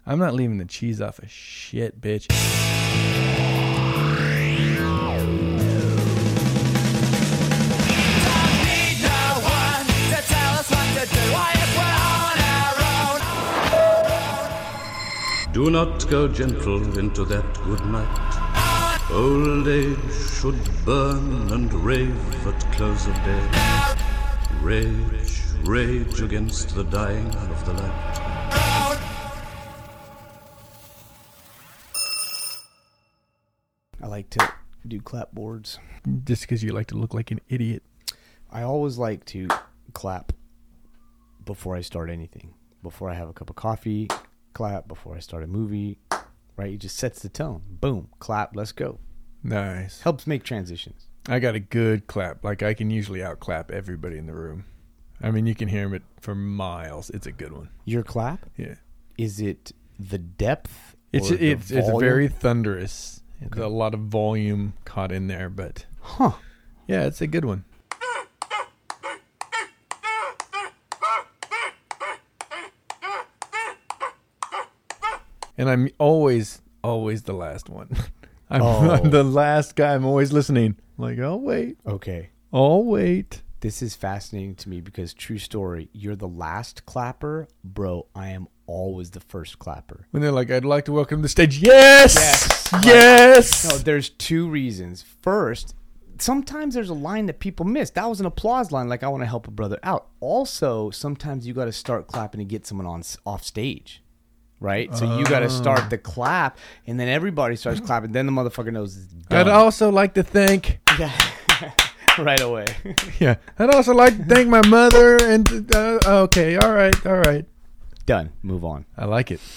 I'm not leaving the cheese off of shit, bitch. Do not go gentle into that good night. Old age should burn and rave at close of day. Rage, rage against the dying of the light. I like to do clapboards. Just because you like to look like an idiot. I always like to clap before I start anything. Before I have a cup of coffee, clap. Before I start a movie, right? It just sets the tone. Boom, clap, let's go. Nice. Helps make transitions. I got a good clap. Like, I can usually outclap everybody in the room. I mean, you can hear it for miles. It's a good one. Your clap? Yeah. Is it the depth? It's volume? very thunderous. It's a lot of volume caught in there, but yeah, it's a good one. And I'm always the last one. I'm the last guy. I'm always listening. Like, I'll wait. Okay. I'll wait. This is fascinating to me because, true story, you're the last clapper. Bro, I am always the first clapper. When they're like, I'd like to welcome to the stage. Yes! No, there's two reasons. First, sometimes there's a line that people miss. That was an applause line, like I want to help a brother out. Also, sometimes you got to start clapping to get someone off stage. Right? So you got to start the clap, and then everybody starts clapping. Then the motherfucker knows it's done. I'd also like to thank... right away. Yeah. I'd also like to thank my mother and... okay, all right. Done. Move on. I like it.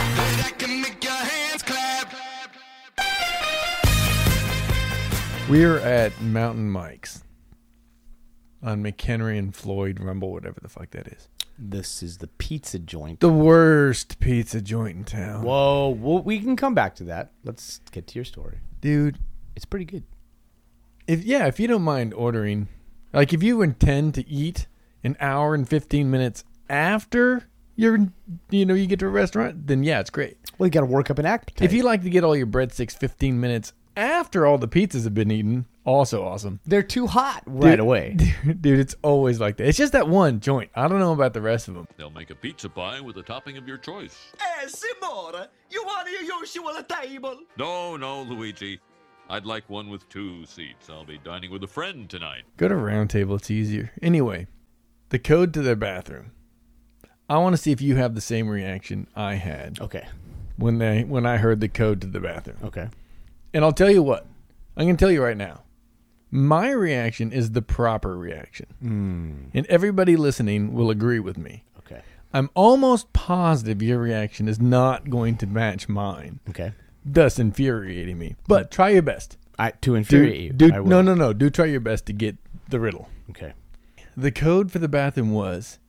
We're at Mountain Mike's on McHenry and Floyd Rumble, whatever the fuck that is. This is the pizza joint. The worst pizza joint in town. Whoa. Well, we can come back to that. Let's get to your story. Dude. It's pretty good. If you don't mind ordering, like if you intend to eat an hour and 15 minutes after you get to a restaurant, then yeah, it's great. Well, you got to work up an appetite. If you like to get all your breadsticks 15 minutes after all the pizzas have been eaten, also awesome. They're too hot right away. Dude, it's always like that. It's just that one joint. I don't know about the rest of them. They'll make a pizza pie with a topping of your choice. Simone, you want your usual table? No, Luigi. I'd like one with 2 seats. I'll be dining with a friend tonight. Go to Round Table. It's easier. Anyway, the code to their bathroom. I want to see if you have the same reaction I had. Okay. When I heard the code to the bathroom. Okay. And I'll tell you what. I'm going to tell you right now. My reaction is the proper reaction. And everybody listening will agree with me. Okay. I'm almost positive your reaction is not going to match mine. Okay. Thus infuriating me. But try your best. To infuriate you. No. Do try your best to get the riddle. Okay. The code for the bathroom was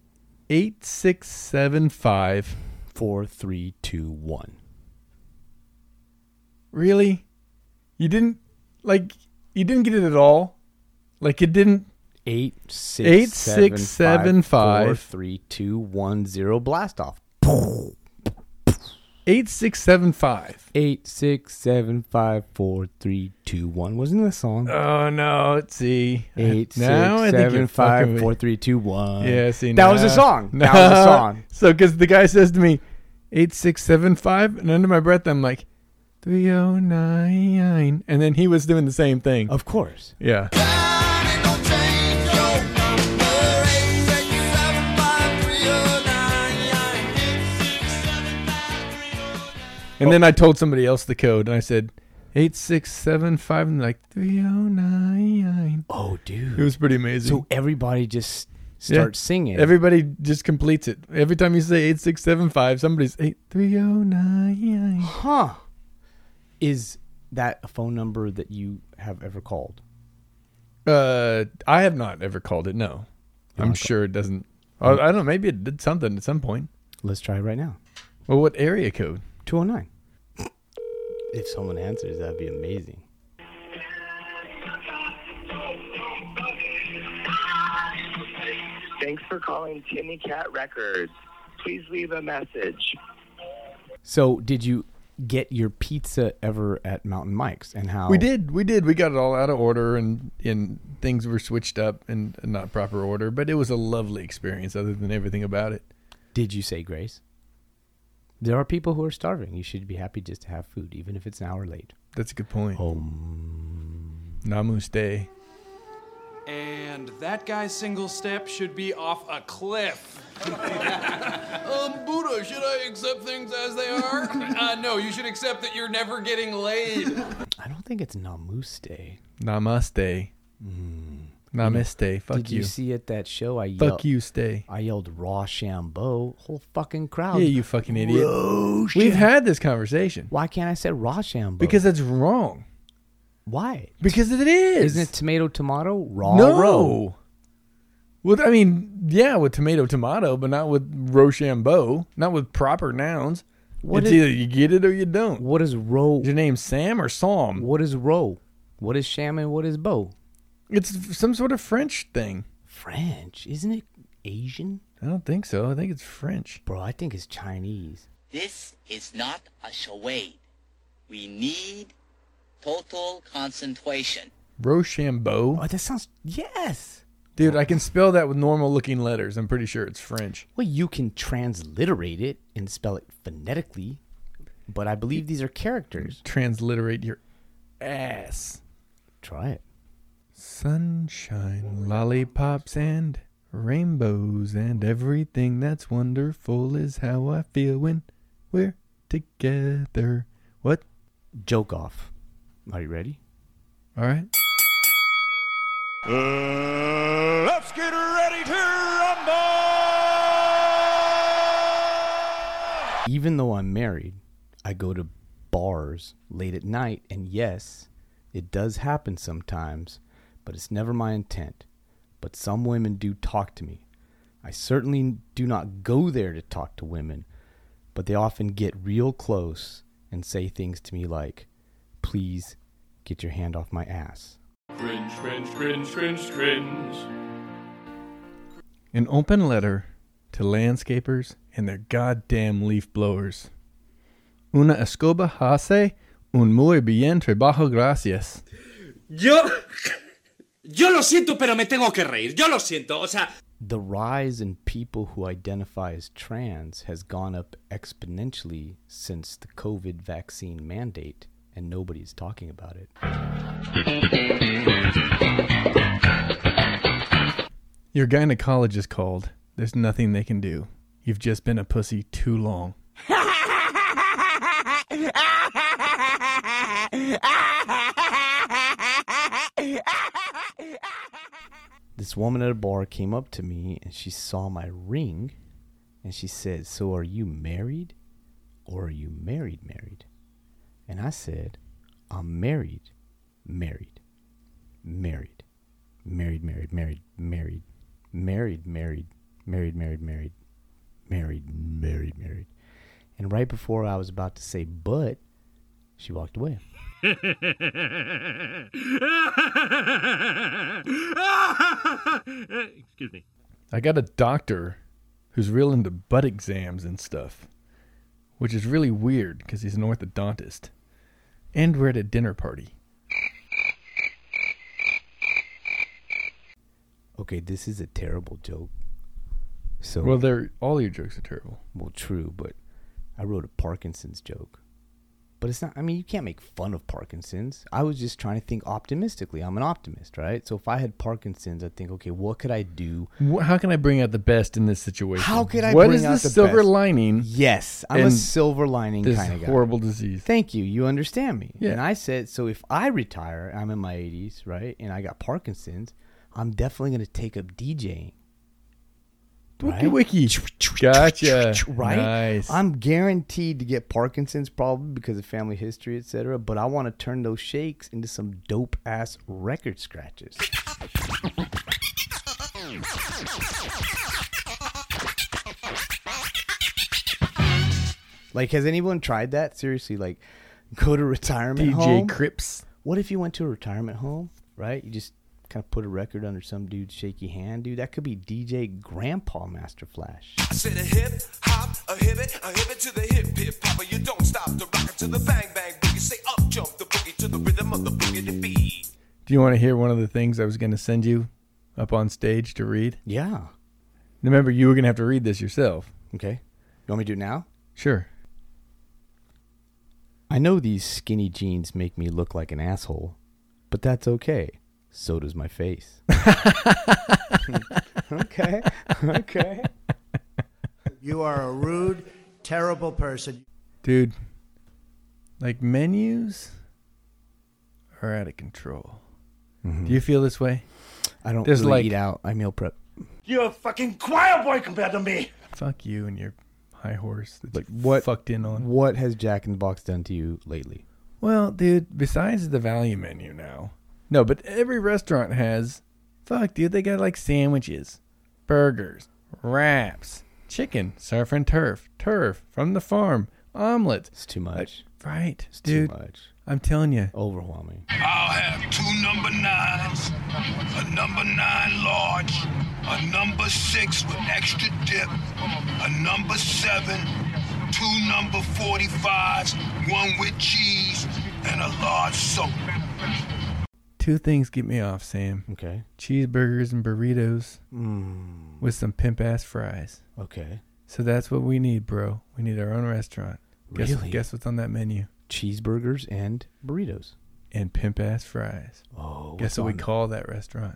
8675 4321. Really? You didn't get it at all? Like it didn't 8675 4321 blast off. 8675 8675 4321. Wasn't the song? Oh no, let's see. 8675 4321. Yeah, see, that was a song. That was a song. So because the guy says to me 8675, and under my breath I'm like 309, and then he was doing the same thing. Of course. Yeah. And then I told somebody else the code, and I said 8675, and they're like 309. Oh, dude. It was pretty amazing. So everybody just starts singing. Everybody just completes it. Every time you say 8675, somebody's 309. Huh. Is that a phone number that you have ever called? I have not ever called it, no. I'm sure it doesn't. I don't know. Maybe it did something at some point. Let's try it right now. Well, what area code? 209. If someone answers, that'd be amazing. Thanks for calling Timmy Cat Records. Please leave a message. So, did you get your pizza ever at Mountain Mike's? And how We did. We got it all out of order, and things were switched up in not proper order. But it was a lovely experience, other than everything about it. Did you say grace? There are people who are starving. You should be happy just to have food, even if it's an hour late. That's a good point. Home. Namaste. And that guy's single step should be off a cliff. Buddha, should I accept things as they are? No, you should accept that you're never getting laid. I don't think it's Namaste. Namaste. Namaste. Fuck Did you. you see at that show? I yelled, Fuck you, stay. I yelled Rochambeau. Whole fucking crowd. Yeah, you fucking idiot. We've had this conversation. Why can't I say Rochambeau? Because that's wrong. Why? Because it is. Isn't it tomato? Raw No. row. Well, I mean, yeah, with tomato, but not with Rochambeau. Not with proper nouns. What It's is- either you get it or you don't. What is row? Is your name Sam or Psalm? What is row? What is sham and what is bow? It's some sort of French thing. French. Isn't it Asian? I don't think so. I think it's French. Bro, I think it's Chinese. This is not a charade. We need total concentration. Rochambeau. Oh, that sounds... Yes. Dude, I can spell that with normal looking letters. I'm pretty sure it's French. Well, you can transliterate it and spell it phonetically, but I believe these are characters. Transliterate your ass. Try it. Sunshine, lollipops, and rainbows, and everything that's wonderful is how I feel when we're together. What? Joke off. Are you ready? All right. Let's get ready to rumble! Even though I'm married, I go to bars late at night, and yes, it does happen sometimes, but it's never my intent. But some women do talk to me. I certainly do not go there to talk to women, but they often get real close and say things to me like, "Please get your hand off my ass." Cringe, cringe, cringe, cringe, cringe. An open letter to landscapers and their goddamn leaf blowers. Una escoba hace un muy bien trabajo, gracias. Yo lo siento, pero me tengo que reír. Yo lo siento, o sea... The rise in people who identify as trans has gone up exponentially since the COVID vaccine mandate, and nobody's talking about it. Your gynecologist called. There's nothing they can do. You've just been a pussy too long. This woman at a bar came up to me and she saw my ring and she said, "So are you married or are you married?" And I said, "I'm married, married, married, married, married, married, married, married, married, married, married, married, married, married, married." And right before I was about to say "but," she walked away. Excuse me. I got a doctor who's real into butt exams and stuff, which is really weird because he's an orthodontist. And we're at a dinner party. Okay, this is a terrible joke. So Well, all your jokes are terrible. Well, true, but I wrote a Parkinson's joke. But it's not, I mean, you can't make fun of Parkinson's. I was just trying to think optimistically. I'm an optimist, right? So if I had Parkinson's, I'd think, okay, what could I do? How can I bring out the best in this situation? How could I What bring is out the the silver best? lining? Yes, I'm a And silver lining This kind of guy. horrible disease. Thank you. You understand me. Yeah. And I said, so if I retire, I'm in my 80s, right? And I got Parkinson's, I'm definitely going to take up DJing. Wiki. Gotcha. Right? Nice. I'm guaranteed to get Parkinson's probably because of family history, etc. But I want to turn those shakes into some dope ass record scratches. Like, has anyone tried that? Seriously, like, go to retirement DJ home. Crips. What if you went to a retirement home, right? You just kind of put a record under some dude's shaky hand, dude. That could be DJ Grandpa Master Flash. I said a hip hop, a hip it to the hip hop. You Do you want to hear one of the things I was going to send you up on stage to read? Yeah. Remember, you were going to have to read this yourself. Okay. You want me to do it now? Sure. I know these skinny jeans make me look like an asshole, but that's okay. So does my face. Okay. Okay. You are a rude, terrible person. Dude, like menus are out of control. Mm-hmm. Do you feel this way? I don't There's really like- eat out. I meal prep. You're a fucking choir boy compared to me. Fuck you and your high horse that Like, you what- fucked in on. What has Jack in the Box done to you lately? Well, dude, besides the value menu now. No, but every restaurant has, fuck, dude, they got like sandwiches, burgers, wraps, chicken, surf and turf from the farm, omelets. It's too much. Right, It's dude. too much. I'm telling you. Overwhelming. I'll have 2 number 9s, a number 9 large, a number 6 with extra dip, a number 7, 2 number 45s, 1 with cheese, and a large soda. Two things get me off, Sam. Okay. Cheeseburgers and burritos Mm. with some pimp-ass fries. Okay. So that's what we need, bro. We need our own restaurant. Really? Guess what's on that menu? Cheeseburgers and burritos. And pimp-ass fries. Oh. Guess what we call that restaurant?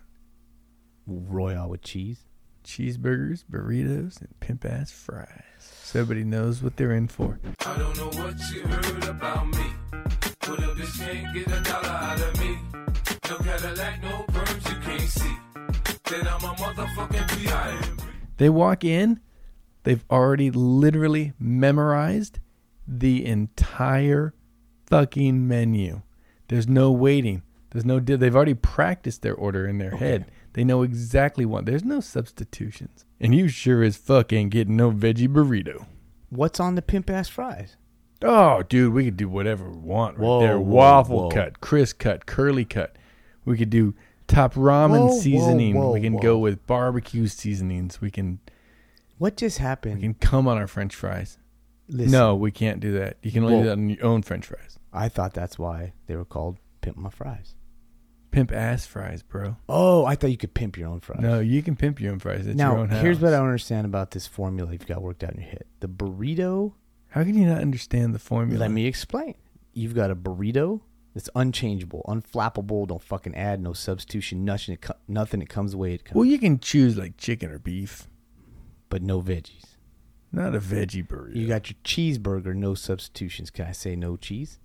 Royale with cheese. Cheeseburgers, burritos, and pimp-ass fries. So everybody knows what they're in for. I don't know what you heard about me. But a bitch can't get $1 out of me. No Cadillac, no perms, you can't see. Then I'm a motherfucking P.I.M. They walk in, they've already literally memorized the entire fucking menu. There's no waiting. They've already practiced their order in their head. They know exactly what. There's no substitutions. And you sure as fuck ain't getting no veggie burrito. What's on the pimp ass fries? Oh, dude, we could do whatever we want right Whoa, there. whoa, Waffle whoa. cut, crisp cut, curly cut. We could do top ramen Whoa, seasoning. whoa, we can whoa. go with barbecue seasonings. We can What just happened? come on our French fries. Listen, No, we can't do that. You can only Whoa. do that on your own French fries. I thought that's why they were called Pimp My Fries. Pimp ass fries, bro. Oh, I thought you could pimp your own fries. No, you can pimp your own fries. It's now, your own house. here's what I don't understand about this formula you've got worked out in your head. The burrito, How can you not understand the formula? let me explain. You've got a burrito that's unchangeable, unflappable, don't fucking add, no substitution, nothing. It comes the way it comes. Well, you can choose like chicken or beef. But no veggies. Not a veggie burrito. You got your cheeseburger, no substitutions. Can I say no cheese?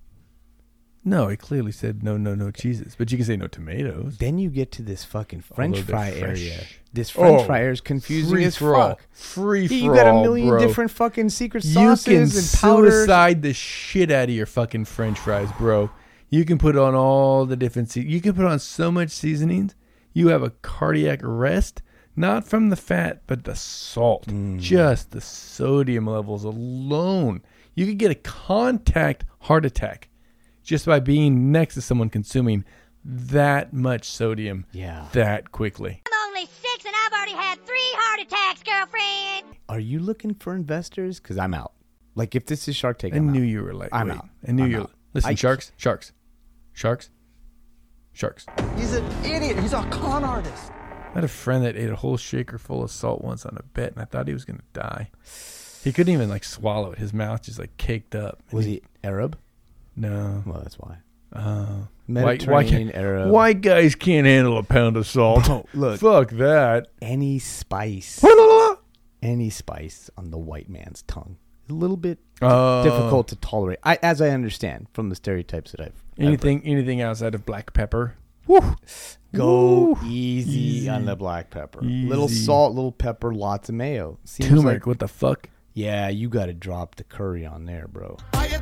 No, it clearly said no cheeses. But you can say no tomatoes. Then you get to this fucking French Although they're fry fresh. area. This French Oh, fry area is confusing free as for all. fuck. Free for all, You got a million bro. different fucking secret You sauces can and powders. suicide the shit out of your fucking French fries, bro. You can put on all the different you can put on so much seasonings. You have a cardiac arrest, not from the fat, but the salt. Just the sodium levels alone. You could get a contact heart attack just by being next to someone consuming that much sodium that quickly. I'm only 6 and I've already had 3 heart attacks, girlfriend. Are you looking for investors? Because I'm out. Like, if this is Shark Tank, I I'm knew out. you were like, I'm wait. out. I knew I'm you were. out. Listen, I- sharks. He's an idiot. He's a con artist. I had a friend that ate a whole shaker full of salt once on a bet, and I thought he was going to die. He couldn't even like swallow it. His mouth just like caked up. Was he Arab? No. Well, that's why. Mediterranean Arab. White guys can't handle a pound of salt. Bro, look. Fuck that. Any spice on the white man's tongue is a little bit difficult to tolerate. As I understand from the stereotypes that I've Anything outside of black pepper. Go Woo. easy on the black pepper. Easy. Little salt, little pepper, lots of mayo. Seems Turmeric, like, what the fuck? yeah, you got to drop the curry on there, bro.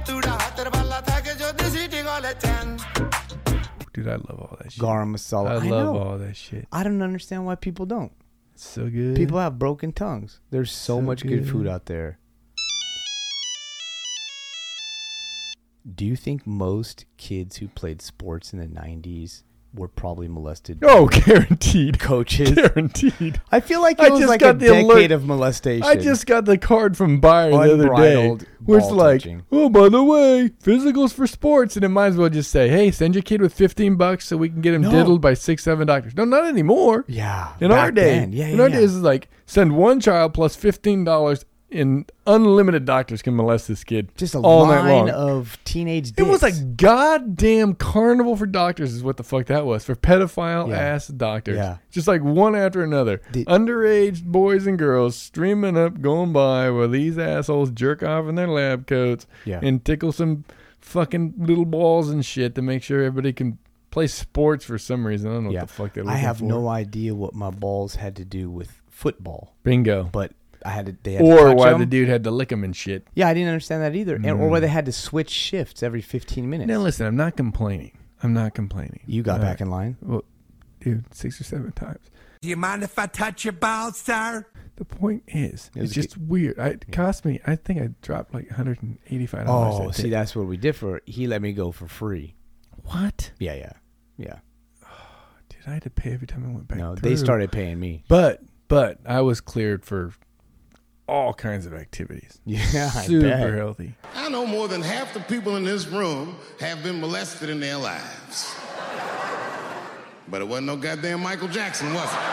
Dude, I love all that shit. Garam masala. I I love know. all that shit. I don't understand why people don't. It's so good. People have broken tongues. There's so much good food out there. Do you think most kids who played sports in the 90s were probably molested. Oh, guaranteed. Coaches. Guaranteed. I feel like it was like a decade of molestation. I just got the card from Bayer the other day. Unbridled Where it's ball like, touching. oh, by the way, physicals for sports. And it might as well just say, hey, send your kid with $15 so we can get him diddled by 6-7 doctors. No, not anymore. Yeah. In our back day. then. Yeah, in our days, it's like, send one child plus $15 and unlimited doctors can molest this kid Just a all night long. line of teenage It dicks. was like goddamn carnival for doctors is what the fuck that was. For pedophile ass doctors. Yeah. Just like one after another. Underage boys and girls streaming up, going by while these assholes jerk off in their lab coats and tickle some fucking little balls and shit to make sure everybody can play sports for some reason. I don't know what the fuck they're looking I have for. no idea what my balls had to do with football. Bingo. But I had to, they had to Or touch why them. the dude had to lick him and shit. Yeah, I didn't understand that either. And, or why they had to switch shifts every 15 minutes. Now listen, I'm not complaining. You got back in line? Well, dude, 6 or 7 times. Do you mind if I touch your balls, sir? The point is, It was it's just weird. It cost me, I think I dropped like $185. Oh, that see, day. that's where we differ. He let me go for free. What? Yeah. Dude, I had to pay every time I went back No, through. they started paying me. But I was cleared for all kinds of activities. Yeah, I Super bet. healthy. I know more than half the people in this room have been molested in their lives. But it wasn't no goddamn Michael Jackson, was it?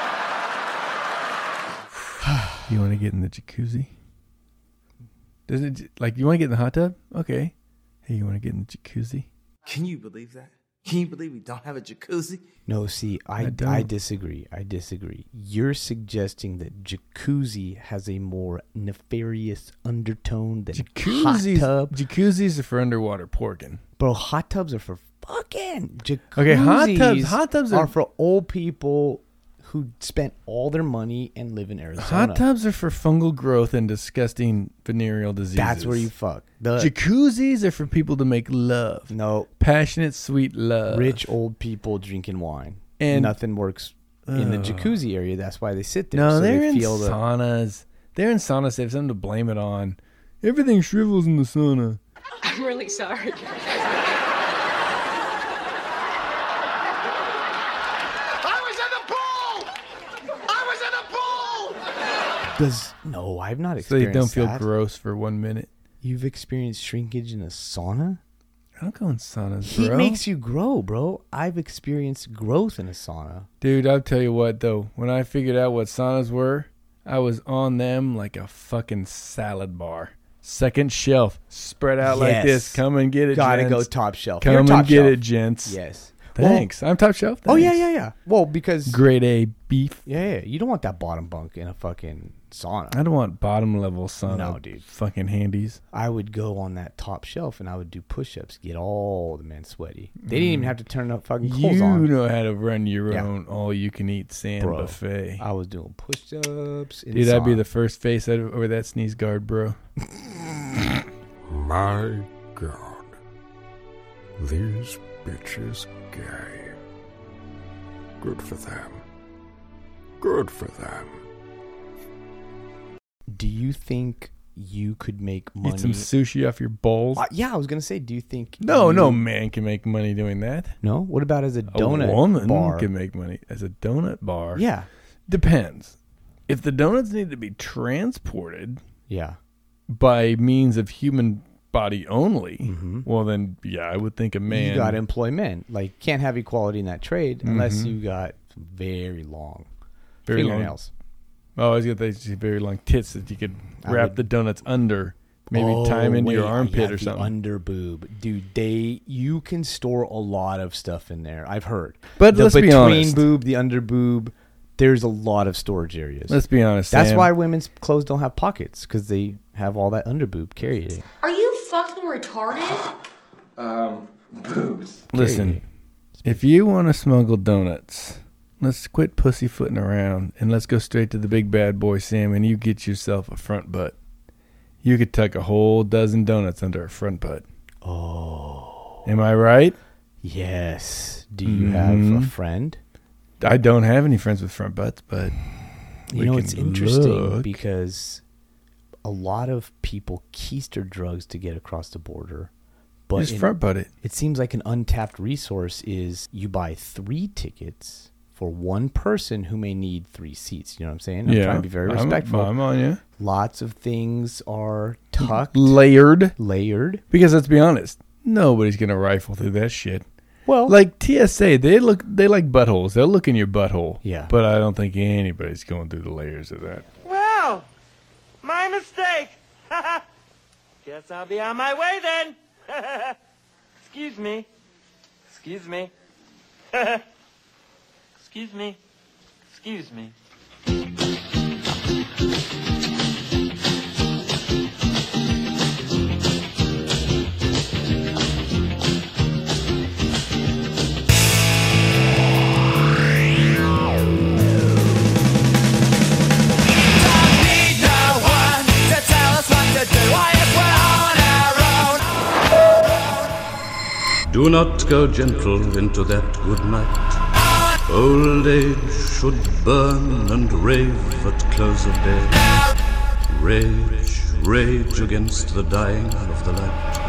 You want to get in the jacuzzi? Does it like you want to get in the hot tub? Okay. Hey, you want to get in the jacuzzi? Can you believe that? Can you believe we don't have a jacuzzi? No, see, I disagree. I disagree. You're suggesting that jacuzzi has a more nefarious undertone than hot tub. Jacuzzis are for underwater porking. Bro, hot tubs are for fucking jacuzzis. Okay, hot tubs are for old people who spent all their money and live in Arizona. Hot tubs are for fungal growth and disgusting venereal diseases. That's where you fuck. Jacuzzis are for people to make love. No. Passionate, sweet love. Rich old people drinking wine. And nothing works in the jacuzzi area. That's why they sit there. No, so they're they in feel saunas. They're in saunas. They have something to blame it on. Everything shrivels in the sauna. I'm really sorry. No, I've not So experienced you don't feel that. gross for 1 minute. You've experienced shrinkage in a sauna? I don't go in saunas, Heat bro. makes you grow, bro. I've experienced growth in a sauna. Dude, I'll tell you what, though. When I figured out what saunas were, I was on them like a fucking salad bar. Second shelf, spread out like this. Come and get it, Gotta gents. go top shelf. Come You're and top get shelf. it, gents. Yes. Thanks. I'm top shelf. Oh, Thanks. yeah. Well, because... Grade A beef. Yeah. You don't want that bottom bunk in a fucking sauna. I don't want bottom level sauna. No, dude. Fucking handies. I would go on that top shelf and I would do push-ups, get all the men sweaty. They didn't even have to turn up fucking clothes You on. know how to run your own all-you-can-eat sand Bro, buffet. I was doing push-ups. In Dude, the I'd be sauna. the first face over that sneeze guard, bro. My God. These bitches gay. Good for them. Good for them. Do you think you could make money? Eat some sushi off your balls. Yeah, I was gonna say. Do you think? No man can make money doing that. No. What about as a donut A woman bar? can make money as a donut bar. Yeah. Depends. If the donuts need to be transported, yeah, by means of human body only, well then, yeah, I would think a man. You got to employ men. Like, can't have equality in that trade unless you got very long fingernails. Oh, I was gonna say very long tits that you could wrap the donuts under, maybe tie them into your armpit or something. Under boob, dude. You can store a lot of stuff in there. I've heard. But let's be honest. Between boob, the under boob, there's a lot of storage areas. Let's be honest. That's Sam. why women's clothes don't have pockets, because they have all that under boob carrying. Are you fucking retarded? Boobs. Listen, if you want to smuggle donuts, let's quit pussyfooting around and let's go straight to the big bad boy, Sam, and you get yourself a front butt. You could tuck a whole dozen donuts under a front butt. Oh. Am I right? Yes. Do you have a friend? I don't have any friends with front butts, but you know, it's interesting look. because a lot of people keister drugs to get across the border, But Just front butt it. It seems like an untapped resource is you buy 3 tickets for one person who may need 3 seats. You know what I'm saying? I'm trying to be very respectful. I'm on you. Lots of things are tucked. Layered. Because let's be honest, nobody's going to rifle through that shit. Well, like TSA, they like buttholes. They'll look in your butthole. Yeah. But I don't think anybody's going through the layers of that. Well, my mistake. Guess I'll be on my way then. Excuse me. Excuse me. Excuse me. Excuse me. Do not go gentle into that good night. Old age should burn and rave at close of day. Rage, rage against the dying of the light.